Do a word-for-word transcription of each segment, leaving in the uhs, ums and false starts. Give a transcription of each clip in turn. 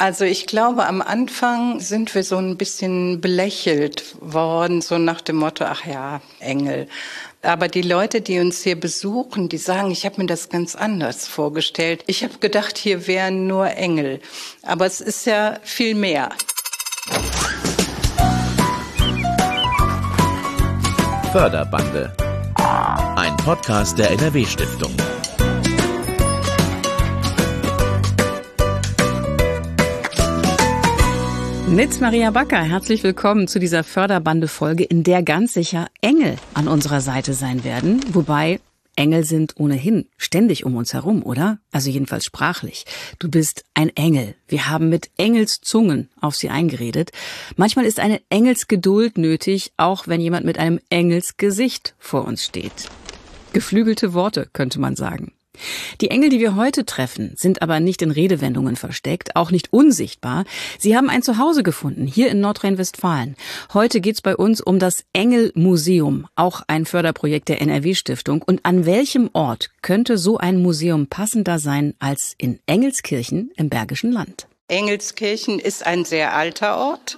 Also ich glaube, am Anfang sind wir so ein bisschen belächelt worden, so nach dem Motto, ach ja, Engel. Aber die Leute, die uns hier besuchen, die sagen, ich habe mir das ganz anders vorgestellt. Ich habe gedacht, hier wären nur Engel. Aber es ist ja viel mehr. Förderbande. Ein Podcast der N R W-Stiftung. Mit Maria Backer, herzlich willkommen zu dieser Förderbande-Folge, in der ganz sicher Engel an unserer Seite sein werden. Wobei, Engel sind ohnehin ständig um uns herum, oder? Also jedenfalls sprachlich. Du bist ein Engel. Wir haben mit Engelszungen auf sie eingeredet. Manchmal ist eine Engelsgeduld nötig, auch wenn jemand mit einem Engelsgesicht vor uns steht. Geflügelte Worte, könnte man sagen. Die Engel, die wir heute treffen, sind aber nicht in Redewendungen versteckt, auch nicht unsichtbar. Sie haben ein Zuhause gefunden, hier in Nordrhein-Westfalen. Heute geht's bei uns um das Engelmuseum, auch ein Förderprojekt der N R W-Stiftung. Und an welchem Ort könnte so ein Museum passender sein als in Engelskirchen im Bergischen Land? Engelskirchen ist ein sehr alter Ort,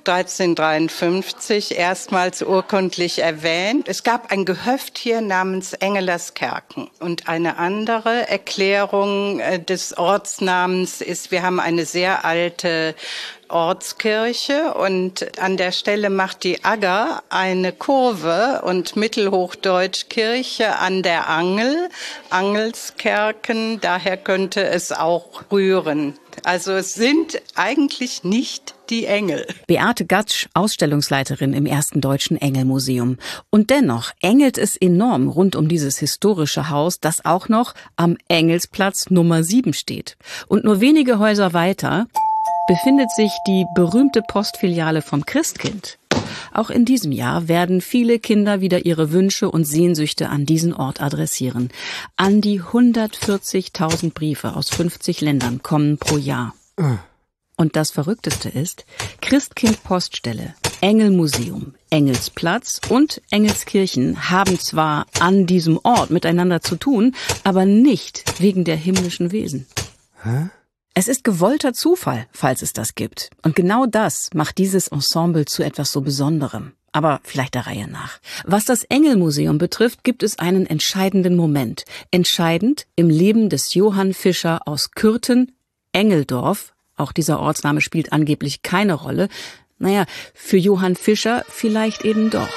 dreizehnhundertdreiundfünfzig erstmals urkundlich erwähnt. Es gab ein Gehöft hier namens Engelaskerken. Und eine andere Erklärung des Ortsnamens ist, wir haben eine sehr alte Ortskirche und an der Stelle macht die Agger eine Kurve und Mittelhochdeutsch Kirche an der Angel, Angelskerken, daher könnte es auch rühren. Also es sind eigentlich nicht die Engel. Beate Gatsch, Ausstellungsleiterin im ersten Deutschen Engelmuseum. Und dennoch engelt es enorm rund um dieses historische Haus, das auch noch am Engelsplatz Nummer sieben steht. Und nur wenige Häuser weiter befindet sich die berühmte Postfiliale vom Christkind. Auch in diesem Jahr werden viele Kinder wieder ihre Wünsche und Sehnsüchte an diesen Ort adressieren. An die hundertvierzigtausend Briefe aus fünfzig Ländern kommen pro Jahr. Und das Verrückteste ist, Christkind Poststelle, Engelmuseum, Engelsplatz und Engelskirchen haben zwar an diesem Ort miteinander zu tun, aber nicht wegen der himmlischen Wesen. Hä? Es ist gewollter Zufall, falls es das gibt. Und genau das macht dieses Ensemble zu etwas so Besonderem. Aber vielleicht der Reihe nach. Was das Engelmuseum betrifft, gibt es einen entscheidenden Moment. Entscheidend im Leben des Johann Fischer aus Kürten, Engeldorf. Auch dieser Ortsname spielt angeblich keine Rolle. Naja, für Johann Fischer vielleicht eben doch.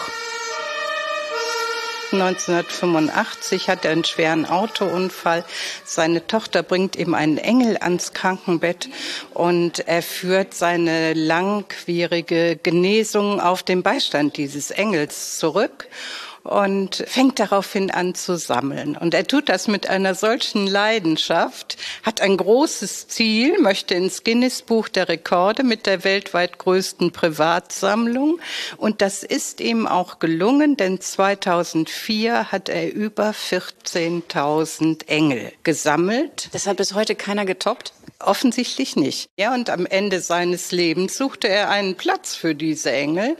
neunzehnhundertfünfundachtzig hat er einen schweren Autounfall. Seine Tochter bringt ihm einen Engel ans Krankenbett und er führt seine langwierige Genesung auf den Beistand dieses Engels zurück und fängt daraufhin an zu sammeln. Und er tut das mit einer solchen Leidenschaft, hat ein großes Ziel, möchte ins Guinness-Buch der Rekorde mit der weltweit größten Privatsammlung. Und das ist ihm auch gelungen, denn zweitausendvier hat er über vierzehntausend Engel gesammelt. Das hat bis heute keiner getoppt? Offensichtlich nicht. Ja, und am Ende seines Lebens suchte er einen Platz für diese Engel.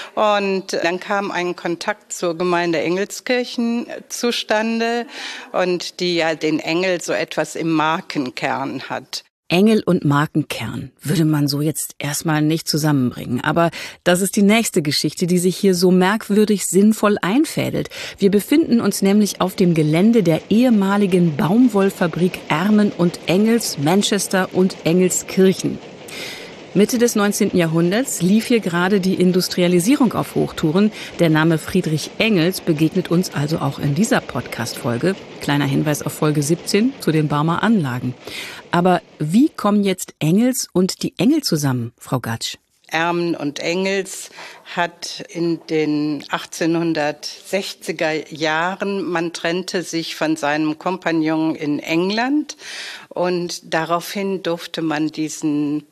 Und dann kam ein Kontakt zur Gemeinde Engelskirchen zustande und die ja den Engel so etwas im Markenkern hat. Engel und Markenkern würde man so jetzt erstmal nicht zusammenbringen. Aber das ist die nächste Geschichte, die sich hier so merkwürdig sinnvoll einfädelt. Wir befinden uns nämlich auf dem Gelände der ehemaligen Baumwollfabrik Ermen und Engels, Manchester und Engelskirchen. Mitte des neunzehnten Jahrhunderts lief hier gerade die Industrialisierung auf Hochtouren. Der Name Friedrich Engels begegnet uns also auch in dieser Podcast-Folge. Kleiner Hinweis auf Folge siebzehn zu den Barmer Anlagen. Aber wie kommen jetzt Engels und die Engel zusammen, Frau Gatsch? Ermen und Engels hat in den achtzehnhundertsechziger Jahren, man trennte sich von seinem Kompagnon in England und daraufhin durfte man diesen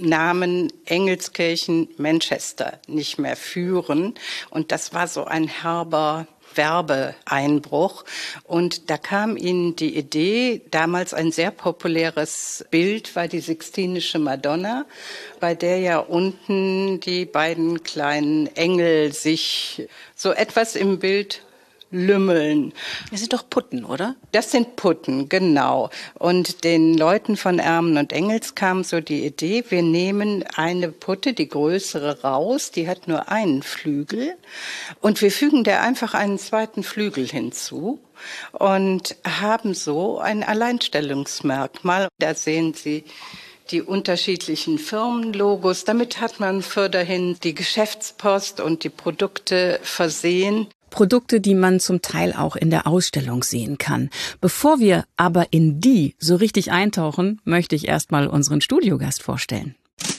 Namen Engelskirchen Manchester nicht mehr führen. Und das war so ein herber Werbeeinbruch. Und da kam ihnen die Idee, damals ein sehr populäres Bild war die Sixtinische Madonna, bei der ja unten die beiden kleinen Engel sich so etwas im Bild Lümmeln. Das sind doch Putten, oder? Das sind Putten, genau. Und den Leuten von Ermen und Engels kam so die Idee, wir nehmen eine Putte, die größere, raus, die hat nur einen Flügel und wir fügen der einfach einen zweiten Flügel hinzu und haben so ein Alleinstellungsmerkmal. Da sehen Sie die unterschiedlichen Firmenlogos. Damit hat man fürderhin die Geschäftspost und die Produkte versehen. Produkte, die man zum Teil auch in der Ausstellung sehen kann. Bevor wir aber in die so richtig eintauchen, möchte ich erstmal unseren Studiogast vorstellen.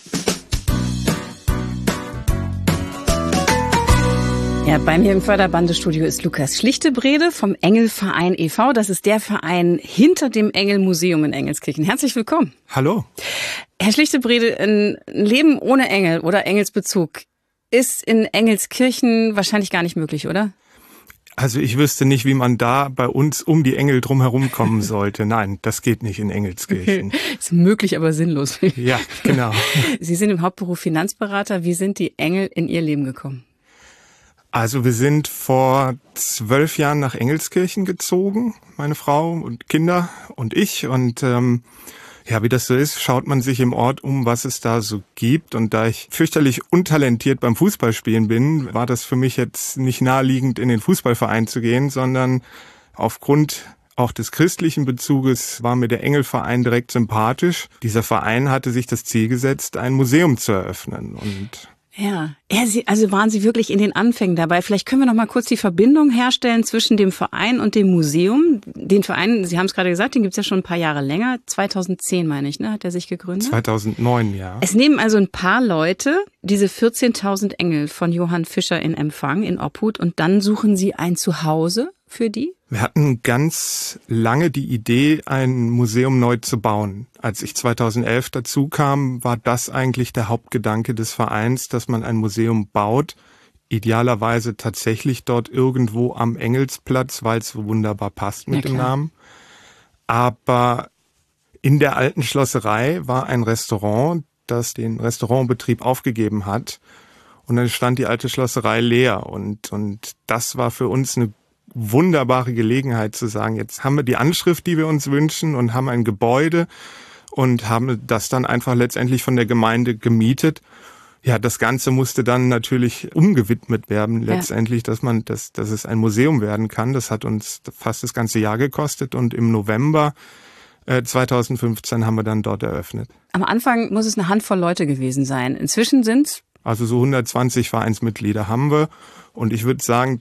Ja, bei mir im Förderbandestudio ist Lukas Schlichtebrede vom Engelverein e V Das ist der Verein hinter dem Engelmuseum in Engelskirchen. Herzlich willkommen. Hallo. Herr Schlichtebrede, ein Leben ohne Engel oder Engelsbezug ist in Engelskirchen wahrscheinlich gar nicht möglich, oder? Also ich wüsste nicht, wie man da bei uns um die Engel drumherum kommen sollte. Nein, das geht nicht in Engelskirchen. Ist möglich, aber sinnlos. Ja, genau. Sie sind im Hauptberuf Finanzberater. Wie sind die Engel in Ihr Leben gekommen? Also wir sind vor zwölf Jahren nach Engelskirchen gezogen, meine Frau und Kinder und ich. Und ähm, ja, wie das so ist, schaut man sich im Ort um, was es da so gibt. Und da ich fürchterlich untalentiert beim Fußballspielen bin, war das für mich jetzt nicht naheliegend, in den Fußballverein zu gehen, sondern aufgrund auch des christlichen Bezuges war mir der Engelverein direkt sympathisch. Dieser Verein hatte sich das Ziel gesetzt, ein Museum zu eröffnen. Und Ja, ja Sie, also waren Sie wirklich in den Anfängen dabei. Vielleicht können wir noch mal kurz die Verbindung herstellen zwischen dem Verein und dem Museum. Den Verein, Sie haben es gerade gesagt, den gibt es ja schon ein paar Jahre länger. zweitauszehn, meine ich, ne, hat er sich gegründet? zweitausendneun, ja. Es nehmen also ein paar Leute diese vierzehntausend Engel von Johann Fischer in Empfang, in Obhut, und dann suchen Sie ein Zuhause für die? Wir hatten ganz lange die Idee, ein Museum neu zu bauen. Als ich zweitausendelf dazu kam, war das eigentlich der Hauptgedanke des Vereins, dass man ein Museum baut, idealerweise tatsächlich dort irgendwo am Engelsplatz, weil es so wunderbar passt mit dem Namen. Aber in der alten Schlosserei war ein Restaurant, das den Restaurantbetrieb aufgegeben hat. Und dann stand die alte Schlosserei leer. Und, und das war für uns eine wunderbare Gelegenheit zu sagen, jetzt haben wir die Anschrift, die wir uns wünschen, und haben ein Gebäude und haben das dann einfach letztendlich von der Gemeinde gemietet. Ja, das Ganze musste dann natürlich umgewidmet werden, letztendlich, ja. dass man, dass, dass es ein Museum werden kann. Das hat uns fast das ganze Jahr gekostet, und im November äh, zweitausendfünfzehn haben wir dann dort eröffnet. Am Anfang muss es eine Handvoll Leute gewesen sein. Inzwischen sind's? Also so hundertzwanzig Vereinsmitglieder haben wir, und ich würde sagen,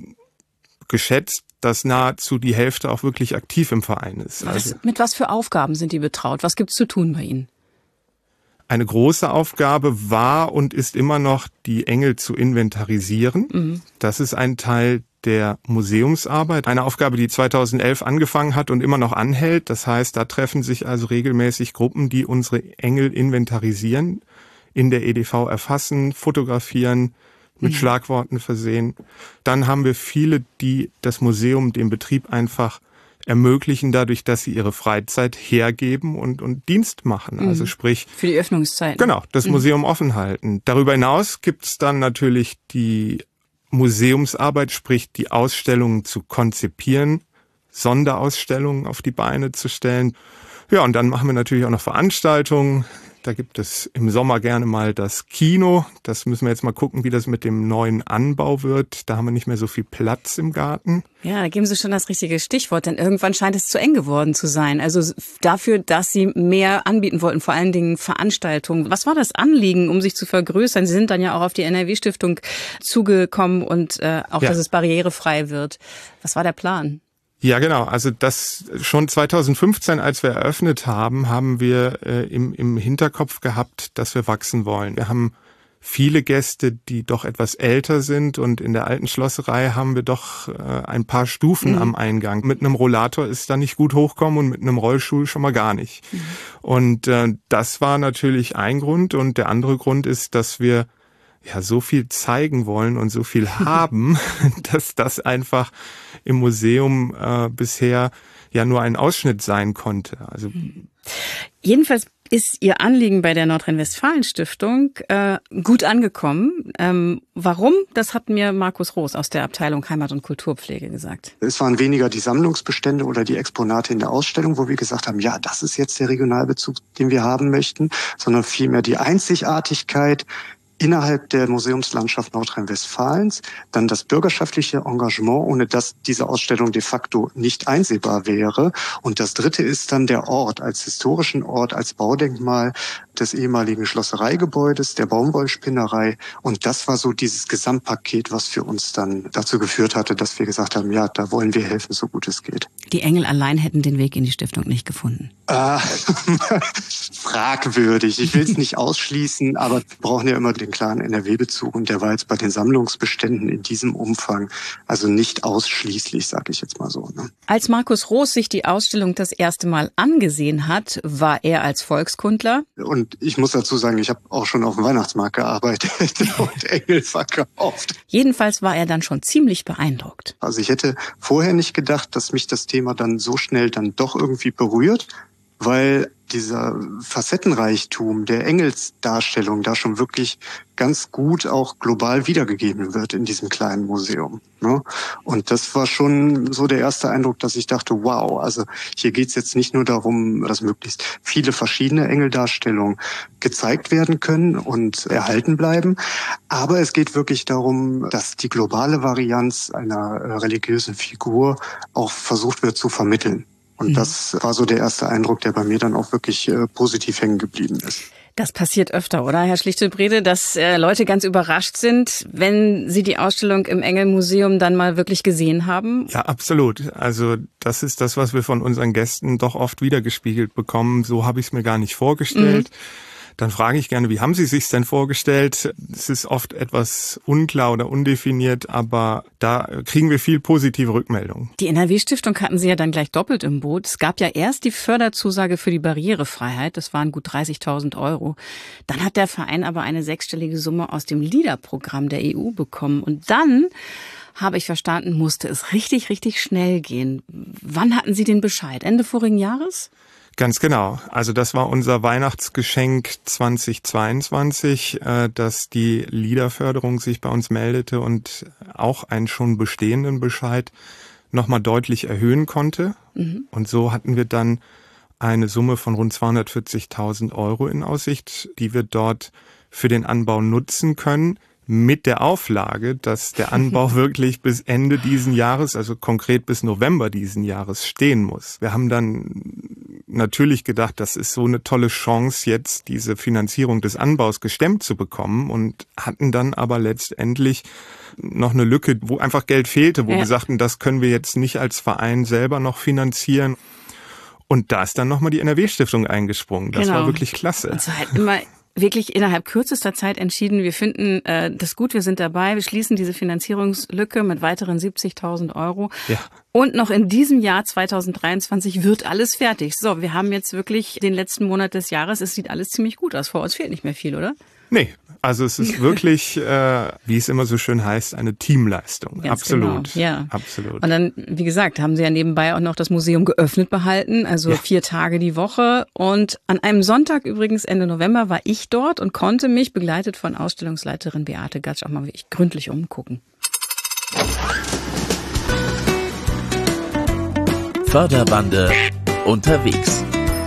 geschätzt, dass nahezu die Hälfte auch wirklich aktiv im Verein ist. Was, also, mit was für Aufgaben sind die betraut? Was gibt's zu tun bei Ihnen? Eine große Aufgabe war und ist immer noch, die Engel zu inventarisieren. Mhm. Das ist ein Teil der Museumsarbeit. Eine Aufgabe, die zweitausendelf angefangen hat und immer noch anhält. Das heißt, da treffen sich also regelmäßig Gruppen, die unsere Engel inventarisieren, in der E D V erfassen, fotografieren, mit Schlagworten versehen. Dann haben wir viele, die das Museum, den Betrieb einfach ermöglichen, dadurch, dass sie ihre Freizeit hergeben und, und Dienst machen. Mhm. Also sprich, für die Öffnungszeiten. Genau, das mhm. Museum offen halten. Darüber hinaus gibt's dann natürlich die Museumsarbeit, sprich die Ausstellungen zu konzipieren, Sonderausstellungen auf die Beine zu stellen. Ja, und dann machen wir natürlich auch noch Veranstaltungen. Da gibt es im Sommer gerne mal das Kino. Das müssen wir jetzt mal gucken, wie das mit dem neuen Anbau wird. Da haben wir nicht mehr so viel Platz im Garten. Ja, da geben Sie schon das richtige Stichwort, denn irgendwann scheint es zu eng geworden zu sein. Also dafür, dass Sie mehr anbieten wollten, vor allen Dingen Veranstaltungen. Was war das Anliegen, um sich zu vergrößern? Sie sind dann ja auch auf die N R W-Stiftung zugekommen und äh, auch, ja. dass es barrierefrei wird. Was war der Plan? Ja, genau. Also das schon zweitausendfünfzehn, als wir eröffnet haben, haben wir äh, im, im Hinterkopf gehabt, dass wir wachsen wollen. Wir haben viele Gäste, die doch etwas älter sind, und in der alten Schlosserei haben wir doch äh, ein paar Stufen mhm. am Eingang. Mit einem Rollator ist da nicht gut hochkommen und mit einem Rollstuhl schon mal gar nicht. Mhm. Und äh, das war natürlich ein Grund, und der andere Grund ist, dass wir ja so viel zeigen wollen und so viel haben, dass das einfach im Museum äh, bisher ja nur ein Ausschnitt sein konnte. Also jedenfalls ist Ihr Anliegen bei der Nordrhein-Westfalen-Stiftung äh, gut angekommen. Ähm, warum? Das hat mir Markus Roos aus der Abteilung Heimat- und Kulturpflege gesagt. Es waren weniger die Sammlungsbestände oder die Exponate in der Ausstellung, wo wir gesagt haben, ja, das ist jetzt der Regionalbezug, den wir haben möchten, sondern vielmehr die Einzigartigkeit innerhalb der Museumslandschaft Nordrhein-Westfalens, dann das bürgerschaftliche Engagement, ohne dass diese Ausstellung de facto nicht einsehbar wäre. Und das Dritte ist dann der Ort als historischen Ort, als Baudenkmal des ehemaligen Schlossereigebäudes, der Baumwollspinnerei. Und das war so dieses Gesamtpaket, was für uns dann dazu geführt hatte, dass wir gesagt haben, ja, da wollen wir helfen, so gut es geht. Die Engel allein hätten den Weg in die Stiftung nicht gefunden. Äh, fragwürdig. Ich will es nicht ausschließen, aber wir brauchen ja immer den klaren N R W-Bezug. Und der war jetzt bei den Sammlungsbeständen in diesem Umfang also nicht ausschließlich, sage ich jetzt mal so. Ne? Als Markus Roos sich die Ausstellung das erste Mal angesehen hat, war er als Volkskundler. Und ich muss dazu sagen, ich habe auch schon auf dem Weihnachtsmarkt gearbeitet und Engel verkauft. Jedenfalls war er dann schon ziemlich beeindruckt. Also ich hätte vorher nicht gedacht, dass mich das Thema dann so schnell dann doch irgendwie berührt, weil dieser Facettenreichtum der Engelsdarstellung da schon wirklich ganz gut auch global wiedergegeben wird in diesem kleinen Museum. Ne? Und das war schon so der erste Eindruck, dass ich dachte, wow, also hier geht's jetzt nicht nur darum, dass möglichst viele verschiedene Engeldarstellungen gezeigt werden können und erhalten bleiben, aber es geht wirklich darum, dass die globale Varianz einer religiösen Figur auch versucht wird zu vermitteln. Und das war so der erste Eindruck, der bei mir dann auch wirklich äh, positiv hängen geblieben ist. Das passiert öfter, oder, Herr Schlichte-Brede, dass äh, Leute ganz überrascht sind, wenn sie die Ausstellung im Engelmuseum dann mal wirklich gesehen haben? Ja, absolut. Also das ist das, was wir von unseren Gästen doch oft wiedergespiegelt bekommen. So habe ich es mir gar nicht vorgestellt. Mhm. Dann frage ich gerne, wie haben Sie sich's denn vorgestellt? Es ist oft etwas unklar oder undefiniert, aber da kriegen wir viel positive Rückmeldungen. Die N R W-Stiftung hatten Sie ja dann gleich doppelt im Boot. Es gab ja erst die Förderzusage für die Barrierefreiheit, das waren gut dreißigtausend Euro. Dann hat der Verein aber eine sechsstellige Summe aus dem LIDA-Programm der E U bekommen. Und dann, habe ich verstanden, musste es richtig, richtig schnell gehen. Wann hatten Sie den Bescheid? Ende vorigen Jahres? Ganz genau. Also das war unser Weihnachtsgeschenk zweitausendzweiundzwanzig, dass die LIDA-Förderung sich bei uns meldete und auch einen schon bestehenden Bescheid nochmal deutlich erhöhen konnte. Mhm. Und so hatten wir dann eine Summe von rund zweihundertvierzigtausend Euro in Aussicht, die wir dort für den Anbau nutzen können. Mit der Auflage, dass der Anbau wirklich bis Ende diesen Jahres, also konkret bis November diesen Jahres stehen muss. Wir haben dann natürlich gedacht, das ist so eine tolle Chance, jetzt diese Finanzierung des Anbaus gestemmt zu bekommen und hatten dann aber letztendlich noch eine Lücke, wo einfach Geld fehlte, wo ja. wir sagten, das können wir jetzt nicht als Verein selber noch finanzieren. Und da ist dann nochmal die N R W-Stiftung eingesprungen. Das genau. war wirklich klasse. Und so halt immer wirklich innerhalb kürzester Zeit entschieden, wir finden äh, das gut, wir sind dabei, wir schließen diese Finanzierungslücke mit weiteren siebzigtausend Euro. Ja. Und noch in diesem Jahr zweitausenddreiundzwanzig wird alles fertig. So, wir haben jetzt wirklich den letzten Monat des Jahres, es sieht alles ziemlich gut aus. Vor uns fehlt nicht mehr viel, oder? Nee, also es ist wirklich, äh, wie es immer so schön heißt, eine Teamleistung. Ganz absolut, genau. Ja. Absolut. Und dann, wie gesagt, haben Sie ja nebenbei auch noch das Museum geöffnet behalten, also ja. vier Tage die Woche. Und an einem Sonntag übrigens Ende November war ich dort und konnte mich, begleitet von Ausstellungsleiterin Beate Gatsch, auch mal wirklich gründlich umgucken. Förderbande unterwegs.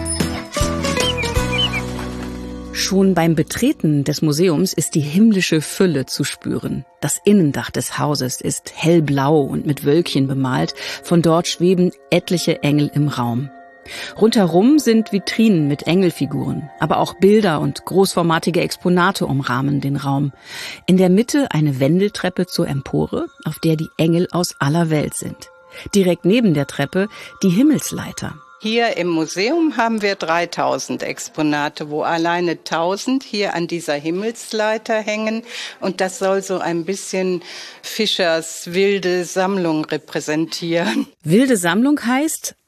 Schon beim Betreten des Museums ist die himmlische Fülle zu spüren. Das Innendach des Hauses ist hellblau und mit Wölkchen bemalt. Von dort schweben etliche Engel im Raum. Rundherum sind Vitrinen mit Engelfiguren, aber auch Bilder und großformatige Exponate umrahmen den Raum. In der Mitte eine Wendeltreppe zur Empore, auf der die Engel aus aller Welt sind. Direkt neben der Treppe die Himmelsleiter. Hier im Museum haben wir dreitausend Exponate, wo alleine tausend hier an dieser Himmelsleiter hängen. Und das soll so ein bisschen Fischers wilde Sammlung repräsentieren. Wilde Sammlung heißt,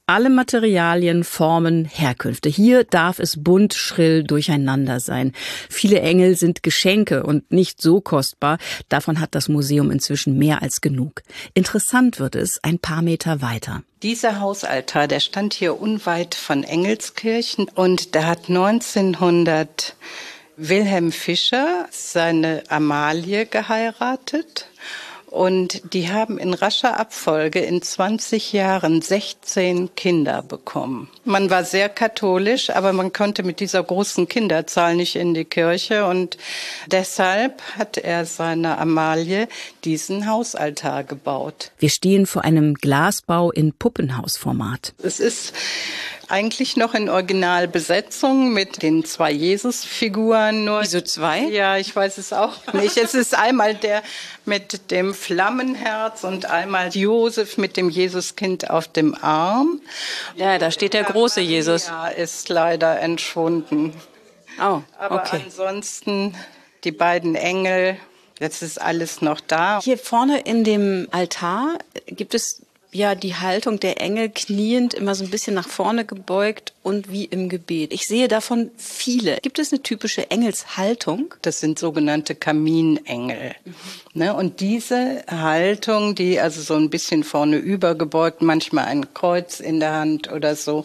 Alle Materialien, Formen, Herkünfte. Hier darf es bunt, schrill durcheinander sein. Viele Engel sind Geschenke und nicht so kostbar. Davon hat das Museum inzwischen mehr als genug. Interessant wird es ein paar Meter weiter. Dieser Hausaltar, der stand hier unweit von Engelskirchen und da hat neunzehnhundert Wilhelm Fischer seine Amalie geheiratet. Und die haben in rascher Abfolge in zwanzig Jahren sechzehn Kinder bekommen. Man war sehr katholisch, aber man konnte mit dieser großen Kinderzahl nicht in die Kirche. Und deshalb hat er seiner Amalie diesen Hausaltar gebaut. Wir stehen vor einem Glasbau in Puppenhausformat. Es ist eigentlich noch in Originalbesetzung mit den zwei Jesusfiguren. Nur Wieso zwei? Ja, ich weiß es auch nicht. Es ist einmal der mit dem Flammenherz und einmal Josef mit dem Jesuskind auf dem Arm. Ja, da steht der große Jesus. Ja, ist leider entschwunden. Oh, Aber okay. ansonsten die beiden Engel, das ist alles noch da. Hier vorne in dem Altar gibt es ja die Haltung der Engel kniend, immer so ein bisschen nach vorne gebeugt und wie im Gebet. Ich sehe davon viele. Gibt es eine typische Engelshaltung? Das sind sogenannte Kaminengel. Mhm. Ne, und diese Haltung, die also so ein bisschen vorne übergebeugt, manchmal ein Kreuz in der Hand oder so,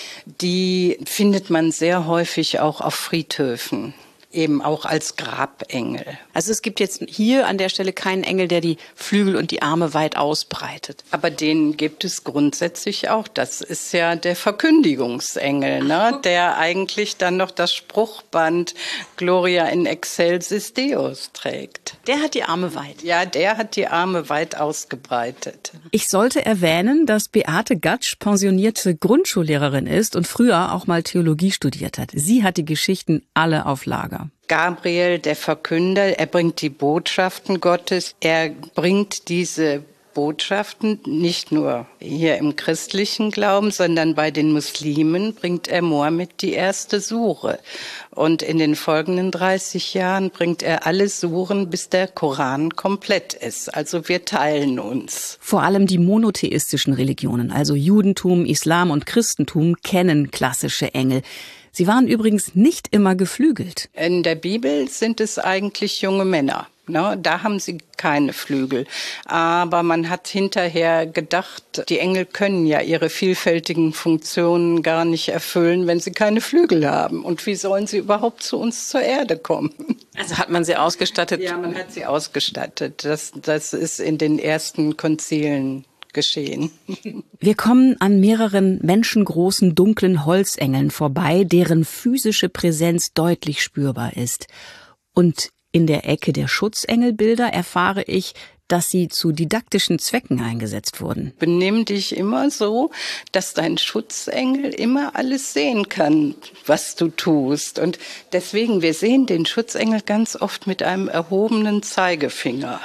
die findet man sehr häufig auch auf Friedhöfen. Eben auch als Grabengel. Also es gibt jetzt hier an der Stelle keinen Engel, der die Flügel und die Arme weit ausbreitet. Aber den gibt es grundsätzlich auch. Das ist ja der Verkündigungsengel, ne? Der eigentlich dann noch das Spruchband Gloria in excelsis Deus trägt. Der hat die Arme weit. Ja, der hat die Arme weit ausgebreitet. Ich sollte erwähnen, dass Beate Gatsch pensionierte Grundschullehrerin ist und früher auch mal Theologie studiert hat. Sie hat die Geschichten alle auf Lager. Gabriel, der Verkünder, er bringt die Botschaften Gottes. Er bringt diese Botschaften nicht nur hier im christlichen Glauben, sondern bei den Muslimen bringt er Mohammed die erste Sure. Und in den folgenden dreißig Jahren bringt er alle Suren, bis der Koran komplett ist. Also wir teilen uns. Vor allem die monotheistischen Religionen, also Judentum, Islam und Christentum, kennen klassische Engel. Sie waren übrigens nicht immer geflügelt. In der Bibel sind es eigentlich junge Männer. Ne, da haben sie keine Flügel. Aber man hat hinterher gedacht, die Engel können ja ihre vielfältigen Funktionen gar nicht erfüllen, wenn sie keine Flügel haben. Und wie sollen sie überhaupt zu uns zur Erde kommen? Also hat man sie ausgestattet? Ja, man hat sie ausgestattet. Das, das ist in den ersten Konzilen geschehen. Wir kommen an mehreren menschengroßen dunklen Holzengeln vorbei, deren physische Präsenz deutlich spürbar ist. Und in der Ecke der Schutzengelbilder erfahre ich, dass sie zu didaktischen Zwecken eingesetzt wurden. Benimm dich immer so, dass dein Schutzengel immer alles sehen kann, was du tust. Und deswegen, wir sehen den Schutzengel ganz oft mit einem erhobenen Zeigefinger.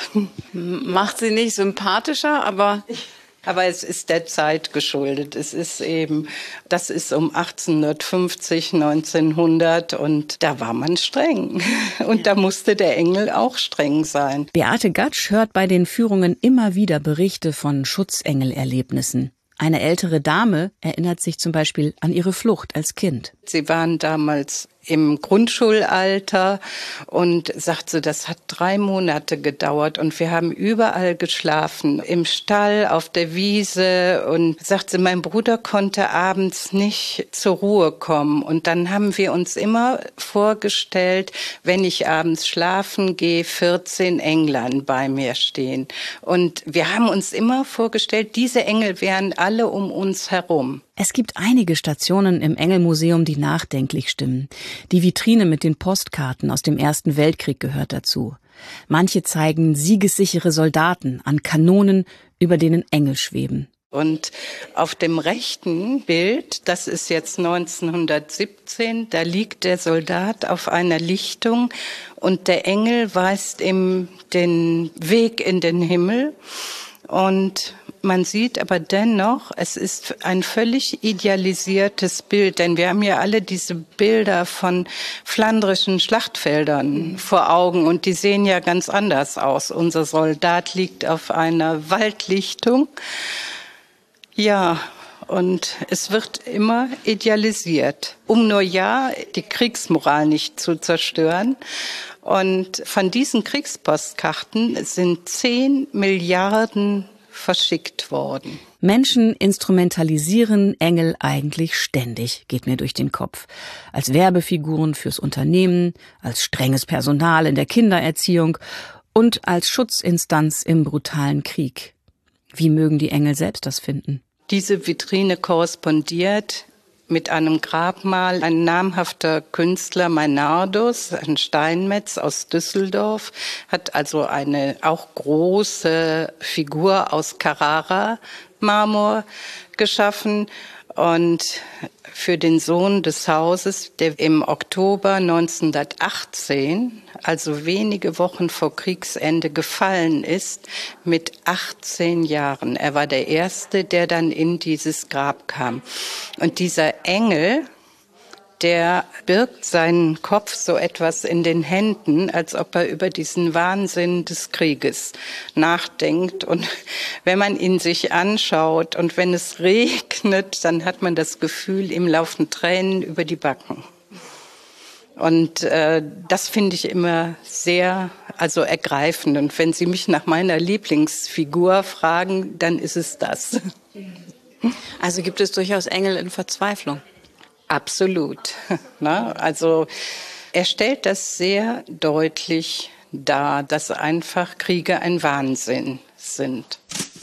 Macht sie nicht sympathischer, aber... Aber es ist der Zeit geschuldet. Es ist eben, das ist um achtzehnhundertfünfzig, neunzehnhundert und da war man streng. Und da musste der Engel auch streng sein. Beate Gatsch hört bei den Führungen immer wieder Berichte von Schutzengelerlebnissen. Eine ältere Dame erinnert sich zum Beispiel an ihre Flucht als Kind. Sie waren damals im Grundschulalter und sagte, das hat drei Monate gedauert und wir haben überall geschlafen, im Stall, auf der Wiese, und sagte, mein Bruder konnte abends nicht zur Ruhe kommen und dann haben wir uns immer vorgestellt, wenn ich abends schlafen gehe, vierzehn Englern bei mir stehen, und wir haben uns immer vorgestellt, diese Engel wären alle um uns herum. Es gibt einige Stationen im Engelmuseum, die nachdenklich stimmen. Die Vitrine mit den Postkarten aus dem Ersten Weltkrieg gehört dazu. Manche zeigen siegessichere Soldaten an Kanonen, über denen Engel schweben. Und auf dem rechten Bild, das ist jetzt neunzehnhundertsiebzehn, da liegt der Soldat auf einer Lichtung und der Engel weist ihm den Weg in den Himmel. Und man sieht aber dennoch, es ist ein völlig idealisiertes Bild, denn wir haben ja alle diese Bilder von flandrischen Schlachtfeldern vor Augen und die sehen ja ganz anders aus. Unser Soldat liegt auf einer Waldlichtung. Ja, und es wird immer idealisiert, um nur ja die Kriegsmoral nicht zu zerstören. Und von diesen Kriegspostkarten sind zehn Milliarden verschickt worden. Menschen instrumentalisieren Engel eigentlich ständig, geht mir durch den Kopf. Als Werbefiguren fürs Unternehmen, als strenges Personal in der Kindererziehung und als Schutzinstanz im brutalen Krieg. Wie mögen die Engel selbst das finden? Diese Vitrine korrespondiert mit einem Grabmal. Ein namhafter Künstler, Meinardus, ein Steinmetz aus Düsseldorf, hat also eine auch große Figur aus Carrara-Marmor geschaffen. Und für den Sohn des Hauses, der im Oktober neunzehnhundertachtzehn, also wenige Wochen vor Kriegsende, gefallen ist, mit achtzehn Jahren. Er war der Erste, der dann in dieses Grab kam. Und dieser Engel, der birgt seinen Kopf so etwas in den Händen, als ob er über diesen Wahnsinn des Krieges nachdenkt. Und wenn man ihn sich anschaut und wenn es regnet, dann hat man das Gefühl, ihm laufen Tränen über die Backen. Und äh, das finde ich immer sehr, also ergreifend. Und wenn Sie mich nach meiner Lieblingsfigur fragen, dann ist es das. Also gibt es durchaus Engel in Verzweiflung? Absolut. Na, also er stellt das sehr deutlich dar, dass einfach Kriege ein Wahnsinn sind.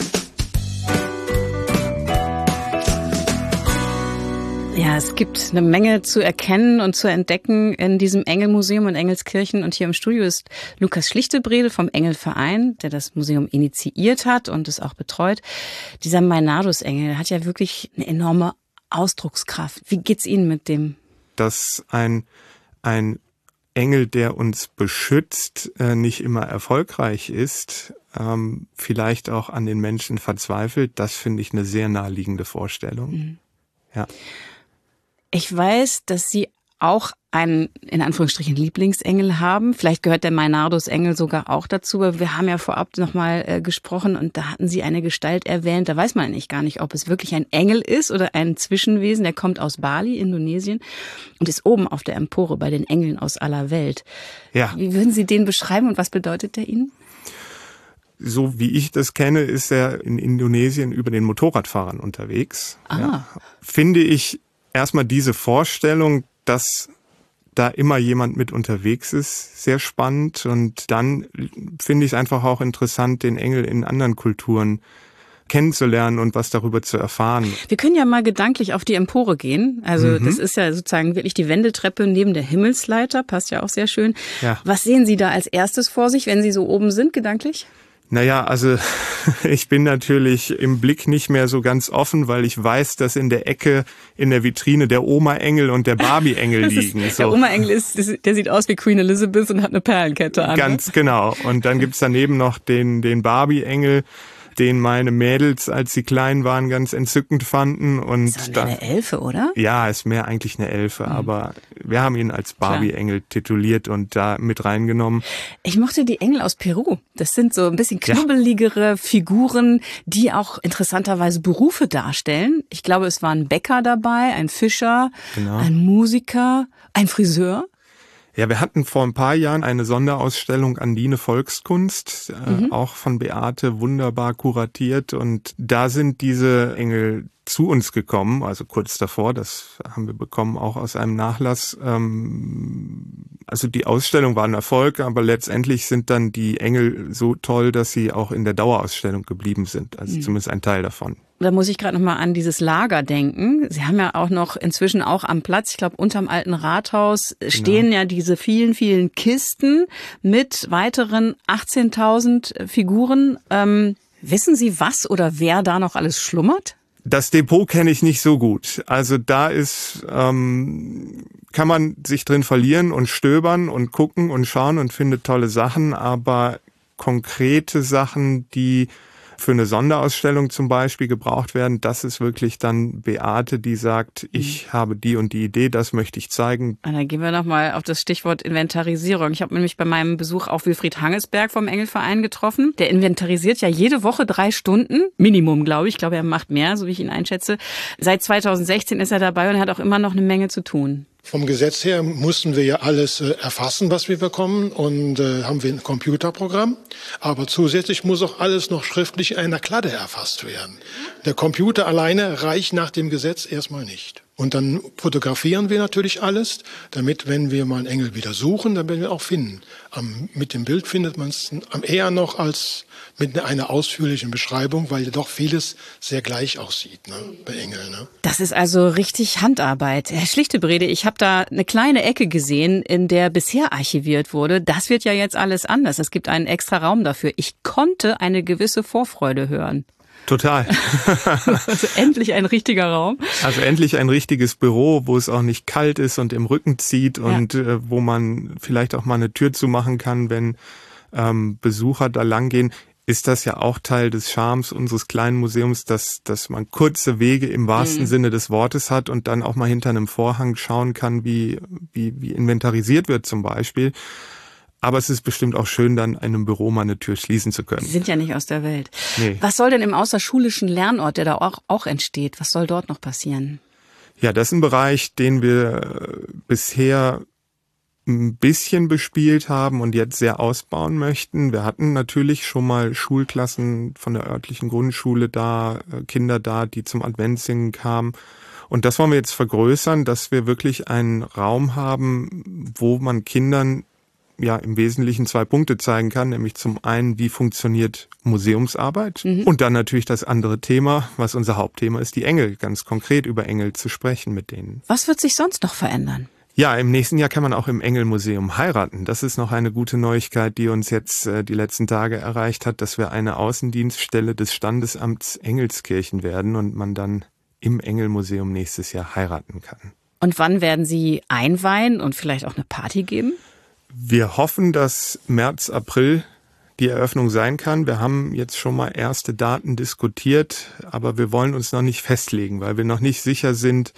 Ja, es gibt eine Menge zu erkennen und zu entdecken in diesem Engelmuseum in Engelskirchen. Und hier im Studio ist Lukas Schlichtebrede vom Engelverein, der das Museum initiiert hat und es auch betreut. Dieser Meinardus-Engel hat ja wirklich eine enorme Ausdruckskraft. Wie geht's Ihnen mit dem? Dass ein, ein Engel, der uns beschützt, äh, nicht immer erfolgreich ist, ähm, vielleicht auch an den Menschen verzweifelt, das finde ich eine sehr naheliegende Vorstellung. Mhm. Ja. Ich weiß, dass Sie auch einen, in Anführungsstrichen, Lieblingsengel haben. Vielleicht gehört der Meinardus-Engel sogar auch dazu. Aber wir haben ja vorab nochmal äh, gesprochen und da hatten Sie eine Gestalt erwähnt. Da weiß man eigentlich gar nicht, ob es wirklich ein Engel ist oder ein Zwischenwesen. Der kommt aus Bali, Indonesien und ist oben auf der Empore bei den Engeln aus aller Welt. Ja. Wie würden Sie den beschreiben und was bedeutet der Ihnen? So wie ich das kenne, ist er in Indonesien über den Motorradfahrern unterwegs. Ah. Ja. Finde ich erstmal diese Vorstellung, dass da immer jemand mit unterwegs ist, sehr spannend. Und dann finde ich es einfach auch interessant, den Engel in anderen Kulturen kennenzulernen und was darüber zu erfahren. Wir können ja mal gedanklich auf die Empore gehen. Also mhm. das ist ja sozusagen wirklich die Wendeltreppe neben der Himmelsleiter, passt ja auch sehr schön. Ja. Was sehen Sie da als erstes vor sich, wenn Sie so oben sind, gedanklich? Naja, also ich bin natürlich im Blick nicht mehr so ganz offen, weil ich weiß, dass in der Ecke in der Vitrine der Oma-Engel und der Barbie-Engel liegen. Ist, so. Der Oma-Engel ist, der sieht aus wie Queen Elizabeth und hat eine Perlenkette an. Ganz genau. Und dann gibt's daneben noch den, den Barbie-Engel, den meine Mädels, als sie klein waren, ganz entzückend fanden. Und ist doch eine Elfe, oder? Ja, ist mehr eigentlich eine Elfe, mhm. aber wir haben ihn als Barbie-Engel tituliert und da mit reingenommen. Ich mochte die Engel aus Peru. Das sind so ein bisschen knubbeligere ja. Figuren, die auch interessanterweise Berufe darstellen. Ich glaube, es war ein Bäcker dabei, ein Fischer, genau. ein Musiker, ein Friseur. Ja, wir hatten vor ein paar Jahren eine Sonderausstellung Andine Volkskunst, äh, mhm. auch von Beate wunderbar kuratiert. Und da sind diese Engel zu uns gekommen, also kurz davor, das haben wir bekommen, auch aus einem Nachlass. Ähm, also die Ausstellung war ein Erfolg, aber letztendlich sind dann die Engel so toll, dass sie auch in der Dauerausstellung geblieben sind, also mhm. zumindest ein Teil davon. Da muss ich gerade noch mal an dieses Lager denken. Sie haben ja auch noch inzwischen auch am Platz, ich glaube unterm alten Rathaus, stehen genau. ja diese vielen, vielen Kisten mit weiteren achtzehntausend Figuren. Ähm, wissen Sie, was oder wer da noch alles schlummert? Das Depot kenne ich nicht so gut. Also da ist, ähm, kann man sich drin verlieren und stöbern und gucken und schauen und findet tolle Sachen, aber konkrete Sachen, die für eine Sonderausstellung zum Beispiel gebraucht werden. Das ist wirklich dann Beate, die sagt, ich mhm. habe die und die Idee, das möchte ich zeigen. Und dann gehen wir nochmal auf das Stichwort Inventarisierung. Ich habe nämlich bei meinem Besuch auch Wilfried Hangelsberg vom Engelverein getroffen. Der inventarisiert ja jede Woche drei Stunden, Minimum, glaube ich. Ich glaube, er macht mehr, so wie ich ihn einschätze. Seit zweitausendsechzehn ist er dabei und er hat auch immer noch eine Menge zu tun. Vom Gesetz her mussten wir ja alles äh, erfassen, was wir bekommen, und äh, haben wir ein Computerprogramm. Aber zusätzlich muss auch alles noch schriftlich in einer Kladde erfasst werden. Der Computer alleine reicht nach dem Gesetz erstmal nicht. Und dann fotografieren wir natürlich alles, damit, wenn wir mal einen Engel wieder suchen, dann werden wir auch finden. Am, mit dem Bild findet man es eher noch als mit einer ausführlichen Beschreibung, weil ja doch vieles sehr gleich aussieht, ne, bei Engeln. Ne? Das ist also richtig Handarbeit. Herr Schlichtebrede, ich habe da eine kleine Ecke gesehen, in der bisher archiviert wurde. Das wird ja jetzt alles anders. Es gibt einen extra Raum dafür. Ich konnte eine gewisse Vorfreude hören. Total. Also endlich ein richtiger Raum. Also endlich ein richtiges Büro, wo es auch nicht kalt ist und im Rücken zieht, ja. und äh, wo man vielleicht auch mal eine Tür zumachen kann, wenn ähm, Besucher da langgehen. Ist das ja auch Teil des Charmes unseres kleinen Museums, dass dass man kurze Wege im wahrsten mhm. Sinne des Wortes hat und dann auch mal hinter einem Vorhang schauen kann, wie wie wie inventarisiert wird zum Beispiel. Aber es ist bestimmt auch schön, dann einem Büro mal eine Tür schließen zu können. Sie sind ja nicht aus der Welt. Nee. Was soll denn im außerschulischen Lernort, der da auch, auch entsteht, was soll dort noch passieren? Ja, das ist ein Bereich, den wir bisher ein bisschen bespielt haben und jetzt sehr ausbauen möchten. Wir hatten natürlich schon mal Schulklassen von der örtlichen Grundschule da, Kinder da, die zum Adventssingen kamen. Und das wollen wir jetzt vergrößern, dass wir wirklich einen Raum haben, wo man Kindern ja im Wesentlichen zwei Punkte zeigen kann, nämlich zum einen, wie funktioniert Museumsarbeit mhm. und dann natürlich das andere Thema, was unser Hauptthema ist, die Engel, ganz konkret über Engel zu sprechen mit denen. Was wird sich sonst noch verändern? Ja, im nächsten Jahr kann man auch im Engelmuseum heiraten. Das ist noch eine gute Neuigkeit, die uns jetzt äh, die letzten Tage erreicht hat, dass wir eine Außendienststelle des Standesamts Engelskirchen werden und man dann im Engelmuseum nächstes Jahr heiraten kann. Und wann werden Sie einweihen und vielleicht auch eine Party geben? Wir hoffen, dass März, April die Eröffnung sein kann. Wir haben jetzt schon mal erste Daten diskutiert, aber wir wollen uns noch nicht festlegen, weil wir noch nicht sicher sind,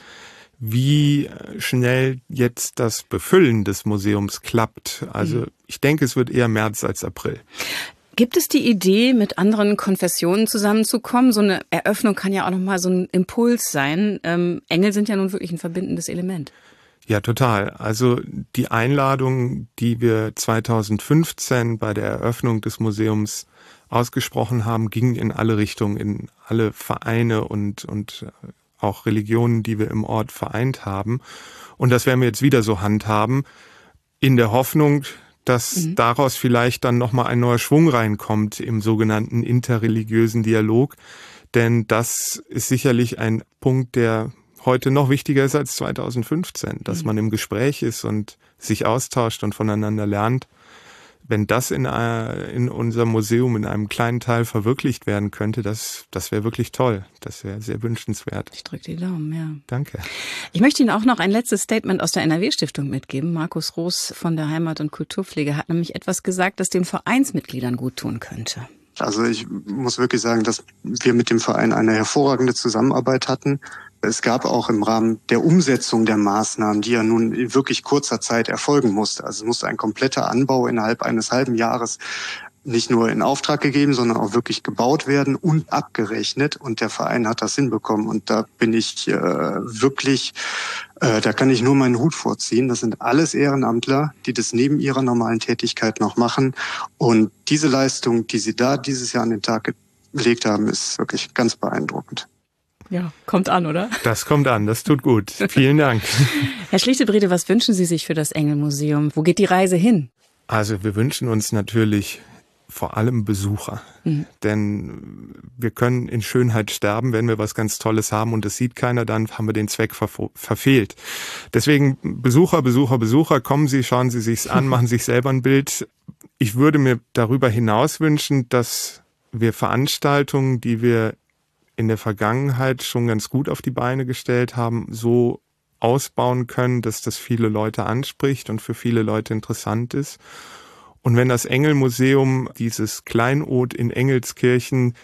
wie schnell jetzt das Befüllen des Museums klappt. Also ich denke, es wird eher März als April. Gibt es die Idee, mit anderen Konfessionen zusammenzukommen? So eine Eröffnung kann ja auch nochmal so ein Impuls sein. Ähm, Engel sind ja nun wirklich ein verbindendes Element. Ja, total. Also die Einladung, die wir zweitausendfünfzehn bei der Eröffnung des Museums ausgesprochen haben, ging in alle Richtungen, in alle Vereine und und auch Religionen, die wir im Ort vereint haben. Und das werden wir jetzt wieder so handhaben, in der Hoffnung, dass mhm. daraus vielleicht dann nochmal ein neuer Schwung reinkommt im sogenannten interreligiösen Dialog. Denn das ist sicherlich ein Punkt, der heute noch wichtiger ist als zweitausendfünfzehn, dass man im Gespräch ist und sich austauscht und voneinander lernt. Wenn das in, in unserem Museum in einem kleinen Teil verwirklicht werden könnte, das, das wäre wirklich toll. Das wäre sehr wünschenswert. Ich drücke die Daumen, ja. Danke. Ich möchte Ihnen auch noch ein letztes Statement aus der N R W-Stiftung mitgeben. Markus Roos von der Heimat- und Kulturpflege hat nämlich etwas gesagt, das den Vereinsmitgliedern gut tun könnte. Also ich muss wirklich sagen, dass wir mit dem Verein eine hervorragende Zusammenarbeit hatten. Es gab auch im Rahmen der Umsetzung der Maßnahmen, die ja nun in wirklich kurzer Zeit erfolgen musste. Also es musste ein kompletter Anbau innerhalb eines halben Jahres nicht nur in Auftrag gegeben, sondern auch wirklich gebaut werden und abgerechnet. Und der Verein hat das hinbekommen. Und da bin ich äh, wirklich, äh, da kann ich nur meinen Hut vorziehen. Das sind alles Ehrenamtler, die das neben ihrer normalen Tätigkeit noch machen. Und diese Leistung, die sie da dieses Jahr an den Tag gelegt haben, ist wirklich ganz beeindruckend. Ja, kommt an, oder? Das kommt an, das tut gut. Vielen Dank. Herr Schlichtebrede, was wünschen Sie sich für das Engelmuseum? Wo geht die Reise hin? Also wir wünschen uns natürlich vor allem Besucher. Mhm. Denn wir können in Schönheit sterben, wenn wir was ganz Tolles haben und das sieht keiner, dann haben wir den Zweck ver- verfehlt. Deswegen Besucher, Besucher, Besucher, kommen Sie, schauen Sie sich's an, machen sich selber ein Bild. Ich würde mir darüber hinaus wünschen, dass wir Veranstaltungen, die wir in der Vergangenheit schon ganz gut auf die Beine gestellt haben, so ausbauen können, dass das viele Leute anspricht und für viele Leute interessant ist. Und wenn das Engelmuseum, dieses Kleinod in Engelskirchen,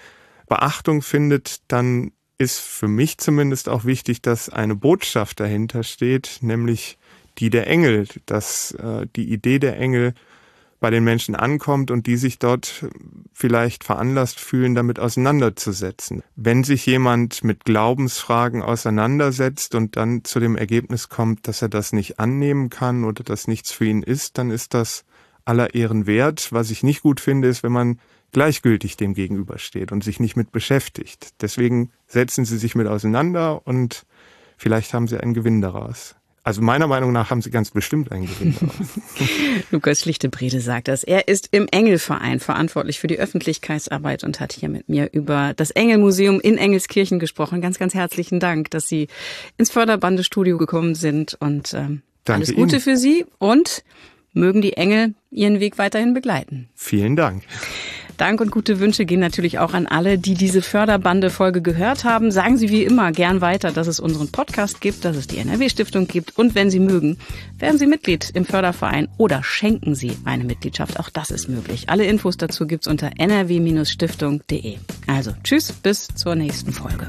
Beachtung findet, dann ist für mich zumindest auch wichtig, dass eine Botschaft dahinter steht, nämlich die der Engel, dass äh, die Idee der Engel bei den Menschen ankommt und die sich dort vielleicht veranlasst fühlen, damit auseinanderzusetzen. Wenn sich jemand mit Glaubensfragen auseinandersetzt und dann zu dem Ergebnis kommt, dass er das nicht annehmen kann oder dass nichts für ihn ist, dann ist das aller Ehren wert. Was ich nicht gut finde, ist, wenn man gleichgültig dem gegenübersteht und sich nicht mit beschäftigt. Deswegen setzen Sie sich mit auseinander und vielleicht haben Sie einen Gewinn daraus. Also meiner Meinung nach haben Sie ganz bestimmt einen Gewinn daraus. Lukas Schlichtebrede sagt das. Er ist im Engelverein verantwortlich für die Öffentlichkeitsarbeit und hat hier mit mir über das Engelmuseum in Engelskirchen gesprochen. Ganz, ganz herzlichen Dank, dass Sie ins Förderbande-Studio gekommen sind und ähm, alles Gute Ihnen. Für Sie und mögen die Engel Ihren Weg weiterhin begleiten. Vielen Dank. Dank und gute Wünsche gehen natürlich auch an alle, die diese Förderbande-Folge gehört haben. Sagen Sie wie immer gern weiter, dass es unseren Podcast gibt, dass es die N R W-Stiftung gibt. Und wenn Sie mögen, werden Sie Mitglied im Förderverein oder schenken Sie eine Mitgliedschaft. Auch das ist möglich. Alle Infos dazu gibt's unter n r w Bindestrich stiftung punkt d e. Also tschüss, bis zur nächsten Folge.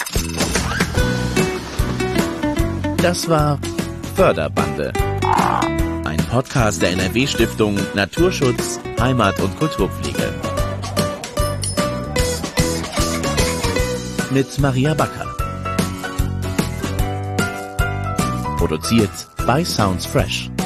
Das war Förderbande. Ein Podcast der N R W-Stiftung Naturschutz, Heimat und Kulturpflege. Mit Maria Backer. Produziert bei Sounds Fresh.